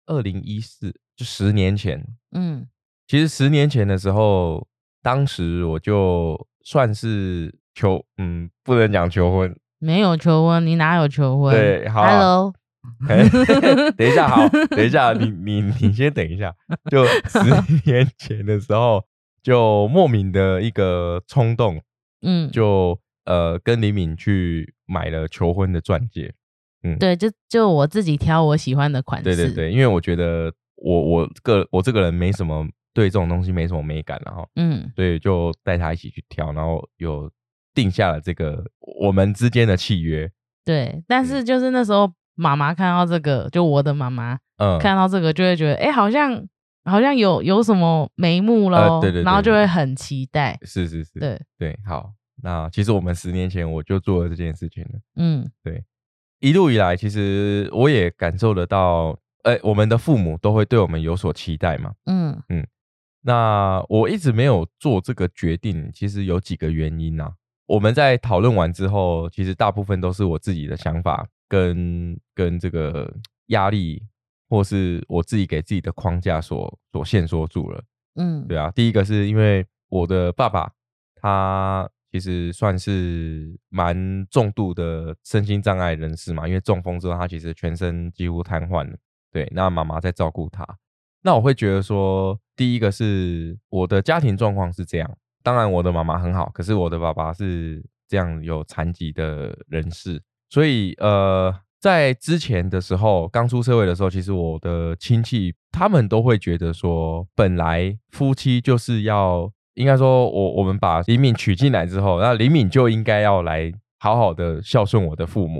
2014就10年前，其实10年前的时候，当时我就算是不能讲求婚， 没有求婚，你哪有求婚？ 对，好 ，Hello。 等一下，好，等一下，你先等一下。就10年前的时候，就莫名的一个冲动，就跟李敏去买了求婚的钻戒。 对，就我自己挑我喜欢的款式。 对，因为我觉得我这个人没什么对这种东西没什么美感，然后所以就带他一起去挑，然后有定下了这个我们之间的契约。 对，但是就是那时候妈妈看到这个，就我的妈妈看到这个就会觉得好像有什么眉目咯。 对， 然后就会很期待。 是，对，好，那其实我们10年前我就做了这件事情了。对，一路以来其实我也感受得到我们的父母都会对我们有所期待嘛。那我一直没有做这个决定，其实有几个原因啊。我们在讨论完之后，其实大部分都是我自己的想法跟这个压力，或是我自己给自己的框架所限缩住了。对啊，第一个是因为我的爸爸他其实算是蛮重度的身心障碍人士嘛，因为中风之后他其实全身几乎瘫痪了。对，那妈妈在照顾他。那我会觉得说，第一个是我的家庭状况是这样，当然我的妈妈很好，可是我的爸爸是这样有残疾的人士，所以在之前的时候，刚出社会的时候，其实我的亲戚他们都会觉得说，本来夫妻就是要，应该说我们把李敏娶进来之后，那李敏就应该要来好好的孝顺我的父母。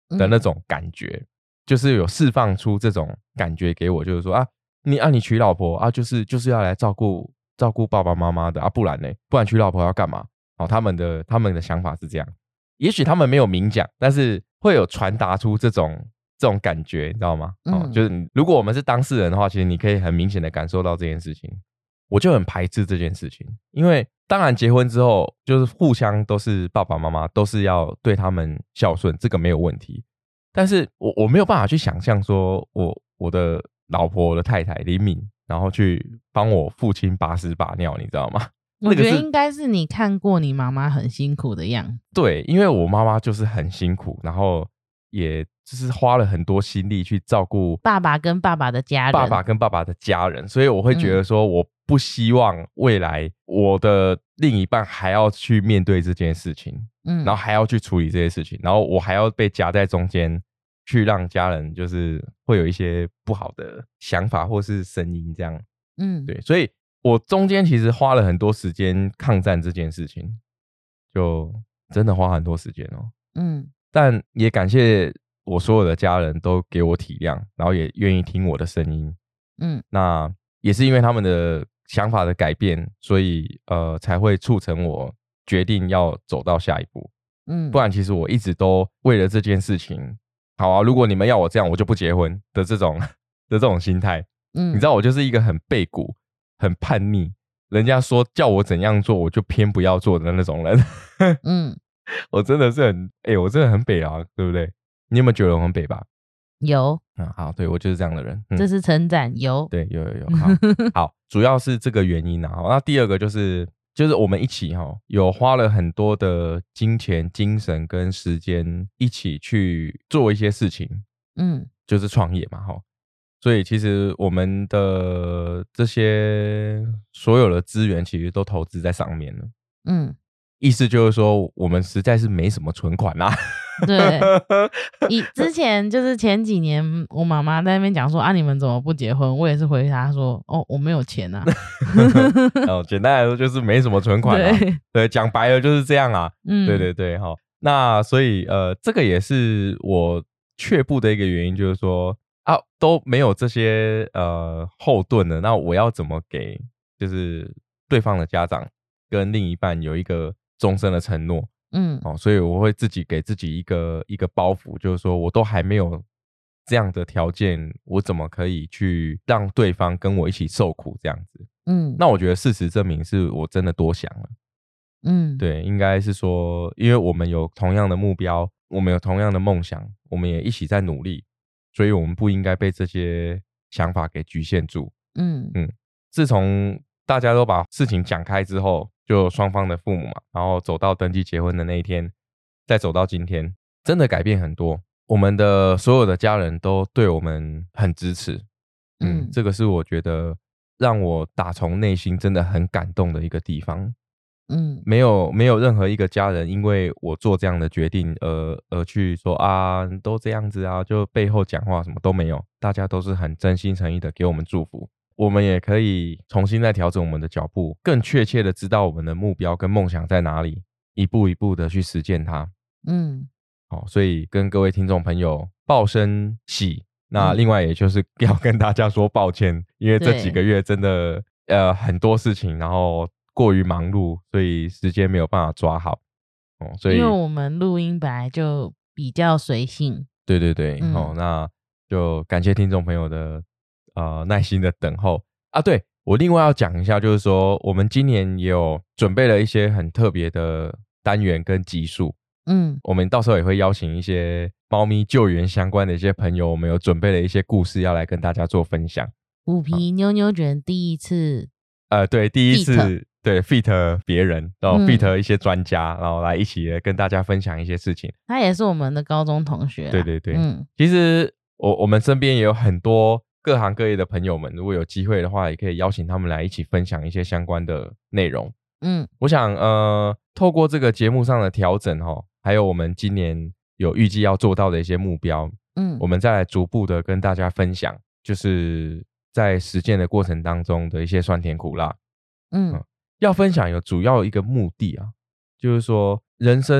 的那种感觉，就是有释放出这种感觉给我，就是说啊，你娶老婆啊，就是要来照顾爸爸妈妈的啊，不然呢？不然娶老婆要干嘛？哦，他们的想法是这样，也许他们没有明讲，但是会有传达出这种感觉，你知道吗？哦，就是如果我们是当事人的话，其实你可以很明显的感受到这件事情。我就很排斥这件事情，因为当然结婚之后，就是互相都是爸爸妈妈，都是要对他们孝顺，这个没有问题。但是我没有办法去想象说我的老婆，我的太太李敏，然后去帮我父亲把屎把尿，你知道吗？ 我觉得应该是你看过你妈妈很辛苦的样子。 对，因为我妈妈就是很辛苦，然后也就是花了很多心力去照顾爸爸跟爸爸的家人， 所以我会觉得说，我不希望未来我的另一半还要去面对这件事情，然后还要去处理这些事情，然后我还要被夹在中间，去让家人就是会有一些不好的想法或是声音这样，对，所以我中间其实花了很多时间抗战这件事情，就真的花很多时间哦，但也感谢我所有的家人都给我体谅，然后也愿意听我的声音，那也是因为他们的想法的改变，所以才会促成我决定要走到下一步，不然其实我一直都为了这件事情，好啊，如果你们要我这样，我就不结婚的这种心态，你知道我就是一个很背骨、很叛逆，人家说叫我怎样做，我就偏不要做的那种人，我真的是我真的很北啊，对不对？你有没有觉得我很北吧？ 有， 好，对，我就是这样的人， 这是称赞，有， 对，有，好，主要是这个原因啊。那第二个就是我们一起有花了很多的金钱、精神跟时间一起去做一些事情，就是创业嘛，所以其实我们的这些所有的资源其实都投资在上面了，意思就是说我们实在是没什么存款啦。 对，之前就是前几年我妈妈在那边讲说啊，你们怎么不结婚？我也是回答说哦，我没有钱啊。 简单来说就是没什么存款啊。对，讲白了就是这样啊。对，那所以这个也是我却步的一个原因，就是说啊都没有这些后盾了，那我要怎么给就是对方的家长跟另一半有一个终身的承诺？所以我会自己给自己一个包袱，就是说我都还没有这样的条件，我怎么可以去让对方跟我一起受苦这样子？那我觉得事实证明是我真的多想了。对，应该是说，因为我们有同样的目标，我们有同样的梦想，我们也一起在努力，所以我们不应该被这些想法给局限住。自从大家都把事情讲开之后，就双方的父母嘛，然后走到登记结婚的那一天，再走到今天，真的改变很多。我们的所有的家人都对我们很支持，这个是我觉得让我打从内心真的很感动的一个地方。没有任何一个家人因为我做这样的决定而去说啊都这样子啊，就背后讲话什么都没有，大家都是很真心诚意的给我们祝福。我们也可以重新再调整我们的脚步，更确切的知道我们的目标跟梦想在哪里，一步一步的去实践它。好，所以跟各位听众朋友报声喜。那另外也就是要跟大家说抱歉，因为这几个月真的很多事情，然后过于忙碌，所以时间没有办法抓好。所以因为我们录音本来就比较随性。 对，那就感谢听众朋友的耐心的等候啊。对，我另外要讲一下，就是说我们今年也有准备了一些很特别的单元跟集数。我们到时候也会邀请一些猫咪救援相关的一些朋友，我们有准备了一些故事要来跟大家做分享。 虎皮妞妞卷第一次对，第一次对 feat 别人，然后 feat 一些专家，然后来一起跟大家分享一些事情。 他也是我们的高中同学。 对，其实我们身边也有很多各行各业的朋友们，如果有机会的话，也可以邀请他们来一起分享一些相关的内容。我想透过这个节目上的调整还有我们今年有预计要做到的一些目标，我们再来逐步的跟大家分享，就是在实践的过程当中的一些酸甜苦辣。要分享有主要一个目的啊，就是说人生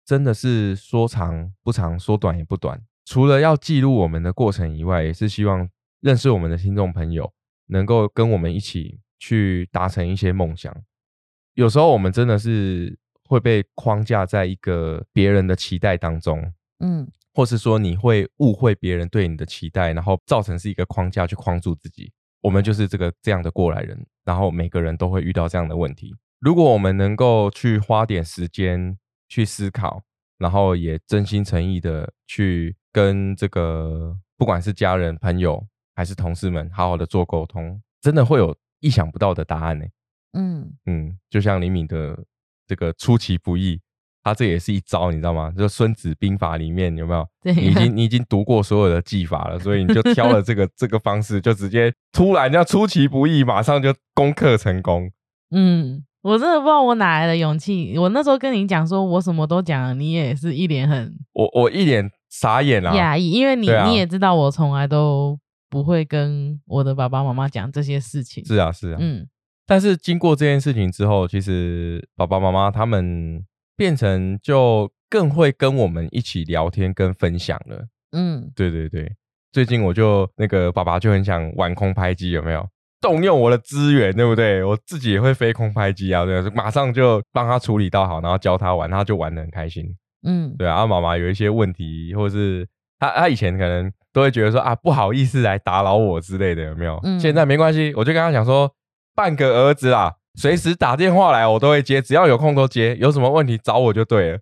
真的是说长不长，说短也不短。除了要记录我们的过程以外，也是希望认识我们的听众朋友能够跟我们一起去达成一些梦想。有时候我们真的是会被框架在一个别人的期待当中，或是说你会误会别人对你的期待，然后造成是一个框架去框住自己。我们就是这样的过来人，然后每个人都会遇到这样的问题。如果我们能够去花点时间去思考，然后也真心诚意的去跟这个不管是家人、朋友还是同事们好好的做沟通，真的会有意想不到的答案呢。就像李敏的这个出其不意，他这也是一招，你知道吗？就《孙子兵法》里面有没有？你已经读过所有的技法了，所以你就挑了这个方式，就直接突然要出其不意，马上就攻克成功。 我真的不知道我哪来的勇气。我那时候跟你讲说我什么都讲了，你也是一脸很我一脸傻眼啊， 讶异，因为你也知道我从来都不会跟我的爸爸妈妈讲这些事情。 是啊，但是经过这件事情之后，其实爸爸妈妈他们变成就更会跟我们一起聊天跟分享了。对，最近我就那个爸爸就很想玩空拍机，有没有？动用我的资源，对不对？我自己也会飞空拍机啊，对，马上就帮他处理到好，然后教他玩，他就玩得很开心。对啊，妈妈有一些问题，或者是他以前可能都会觉得说啊，不好意思来打扰我之类的，有没有？现在没关系，我就跟他讲说，半个儿子啦，随时打电话来我都会接，只要有空都接，有什么问题找我就对了。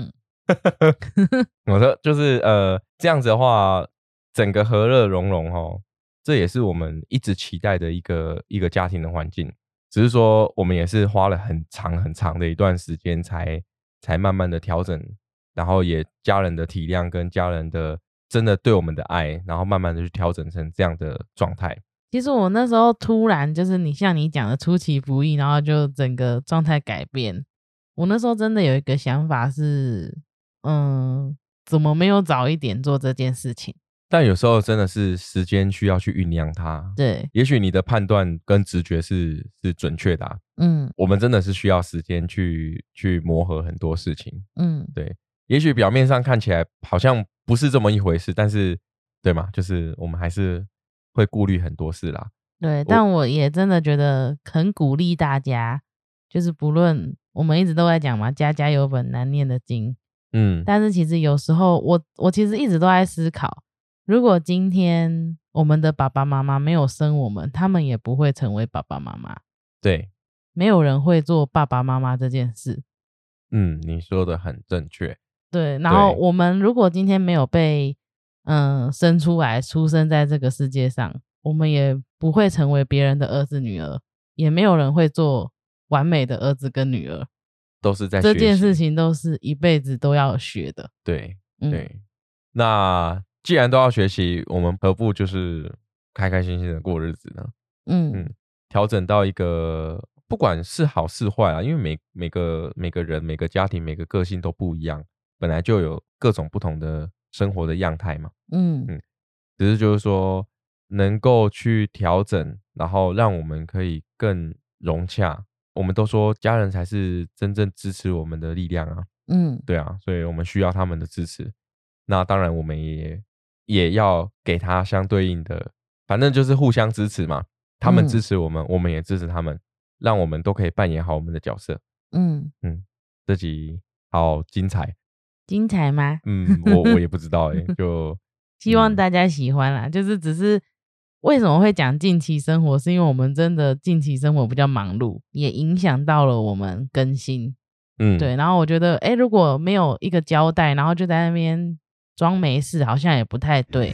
我说就是这样子的话，整个和乐融融齁，这也是我们一直期待的一个家庭的环境。只是说我们也是花了很长的一段时间才慢慢的调整，然后也家人的体谅跟家人的真的对我们的爱，然后慢慢的去调整成这样的状态。 其实我那时候突然就是像你讲的出其不意，然后就整个状态改变。我那时候真的有一个想法是，怎么没有早一点做这件事情？ 但有时候真的是时间需要去酝酿它。 对， 也许你的判断跟直觉是准确的啊。我们真的是需要时间去磨合很多事情。对，也许表面上看起来好像不是这么一回事，但是对嘛，就是我们还是会顾虑很多事啦。 对，但我也真的觉得很鼓励大家，就是不论我们一直都在讲嘛，家家有本难念的经。但是其实有时候我其实一直都在思考，如果今天我们的爸爸妈妈没有生我们，他们也不会成为爸爸妈妈。 对， 没有人会做爸爸妈妈这件事。 你说的很正确。 对，然后我们如果今天没有被生出来，出生在这个世界上，我们也不会成为别人的儿子女儿，也没有人会做完美的儿子跟女儿。 都是在学习， 这件事情都是一辈子都要学的。 对，那既然都要学习，我们何不就是开开心心的过日子呢？调整到一个不管是好是坏啊，因为每个人、每个家庭、每个个性都不一样，本来就有各种不同的生活的样态嘛。只是就是说能够去调整，然后让我们可以更融洽。我们都说家人才是真正支持我们的力量啊。对啊，所以我们需要他们的支持。那当然我们也要给他相对应的，反正就是互相支持嘛。他们支持我们，我们也支持他们，让我们都可以扮演好我们的角色。这集好精彩。 精彩吗？ 我也不知道就希望大家喜欢啦。就是只是为什么会讲近期生活，是因为我们真的近期生活比较忙碌，也影响到了我们更新。对，然后我觉得如果没有一个交代，然后就在那边装没事，好像也不太对。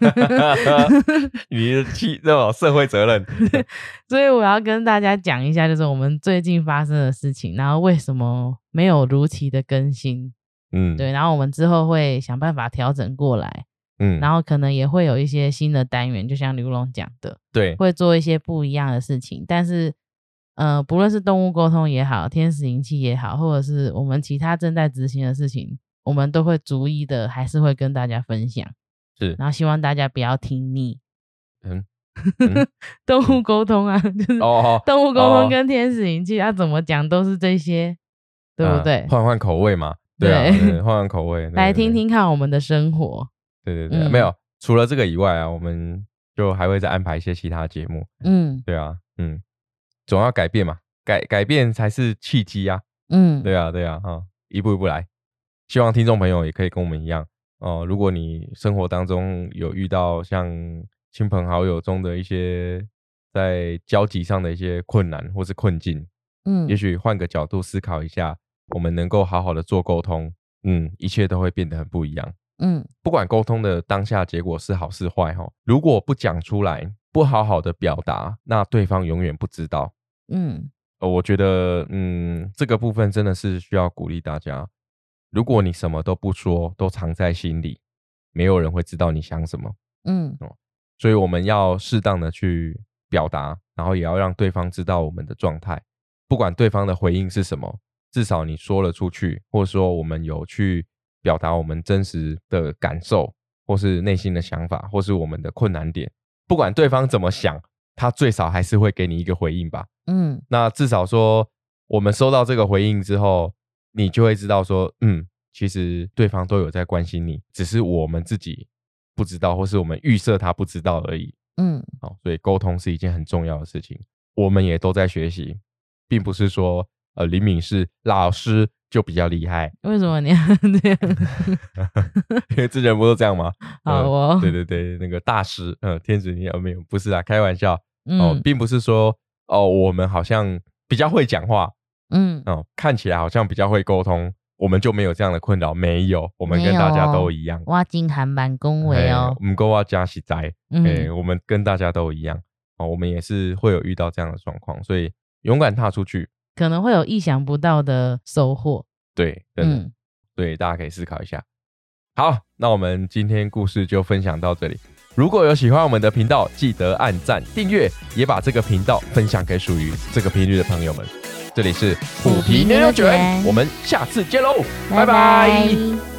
你的那种社会责任。 所以我要跟大家讲一下，就是我们最近发生的事情，然后为什么没有如期的更新。对，然后我们之后会想办法调整过来。然后可能也会有一些新的单元，就像刘龙讲的， 对， 会做一些不一样的事情。但是不论是动物沟通也好，天使灵气也好，或者是我们其他正在执行的事情，我们都会逐一的还是会跟大家分享。 是， 然后希望大家不要听腻。动物沟通啊，就是动物沟通跟天使灵气要怎么讲都是这些，对不对？ 换口味嘛。 对啊，换换口味， 来听听看我们的生活。 对，没有，除了这个以外啊，我们就还会再安排一些其他节目。对啊，总要改变嘛，改变才是契机啊。对啊，一步一步来。希望听众朋友也可以跟我们一样哦。如果你生活当中有遇到像亲朋好友中的一些在交集上的一些困难或是困境，也许换个角度思考一下，我们能够好好的做沟通，一切都会变得很不一样。不管沟通的当下结果是好是坏，如果不讲出来，不好好的表达，那对方永远不知道。我觉得这个部分真的是需要鼓励大家。如果你什么都不说，都藏在心里，没有人会知道你想什么。所以我们要适当的去表达，然后也要让对方知道我们的状态。不管对方的回应是什么，至少你说了出去，或者说我们有去表达我们真实的感受，或是内心的想法，或是我们的困难点。不管对方怎么想，他最少还是会给你一个回应吧。那至少说我们收到这个回应之后，你就会知道说其实对方都有在关心你，只是我们自己不知道，或是我们预设他不知道而已。所以沟通是一件很重要的事情，我们也都在学习，并不是说林敏是老师就比较厉害。 为什么你要这样？ 因为之前不都这样吗？ 好对，那个大师天子你没有，不是啊，开玩笑。并不是说我们好像比较会讲话，看起来好像比较会沟通，我们就没有这样的困扰。没有，我们跟大家都一样。 我真还蛮恭维哦， 不过我加实在，我们跟大家都一样。我们也是会有遇到这样的状况，所以勇敢踏出去， 可能会有意想不到的收获。 对，真的，对，大家可以思考一下。好，那我们今天故事就分享到这里。如果有喜欢我们的频道，记得按赞订阅，也把这个频道分享给属于这个频率的朋友们。这里是虎皮牛牛卷，我们下次见喽，拜拜。